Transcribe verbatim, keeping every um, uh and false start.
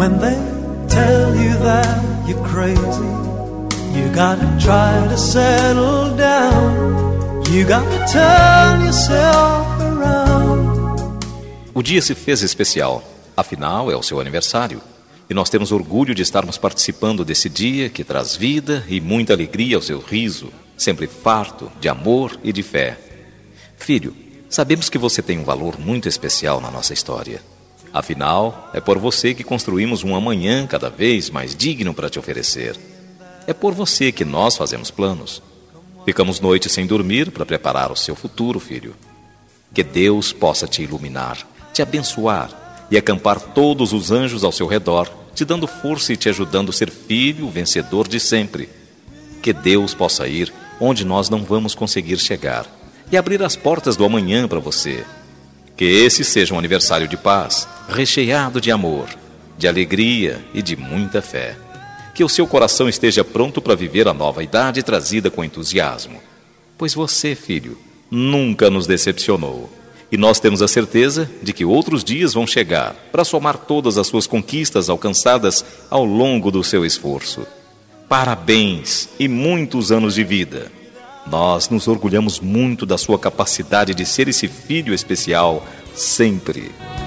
when they tell you that you're crazy, you gotta try to settle down. You gotta turn yourself around. O dia se fez especial, afinal é o seu aniversário. E nós temos orgulho de estarmos participando desse dia que traz vida e muita alegria ao seu riso, sempre farto de amor e de fé. Filho, sabemos que você tem um valor muito especial na nossa história. Afinal, é por você que construímos um amanhã cada vez mais digno para te oferecer. É por você que nós fazemos planos. Ficamos noites sem dormir para preparar o seu futuro, filho. Que Deus possa te iluminar, te abençoar e acampar todos os anjos ao seu redor, te dando força e te ajudando a ser filho vencedor de sempre. Que Deus possa ir onde nós não vamos conseguir chegar e abrir as portas do amanhã para você. Que esse seja um aniversário de paz, recheado de amor, de alegria e de muita fé. Que o seu coração esteja pronto para viver a nova idade trazida com entusiasmo. Pois você, filho, nunca nos decepcionou. E nós temos a certeza de que outros dias vão chegar para somar todas as suas conquistas alcançadas ao longo do seu esforço. Parabéns e muitos anos de vida. Nós nos orgulhamos muito da sua capacidade de ser esse filho especial sempre.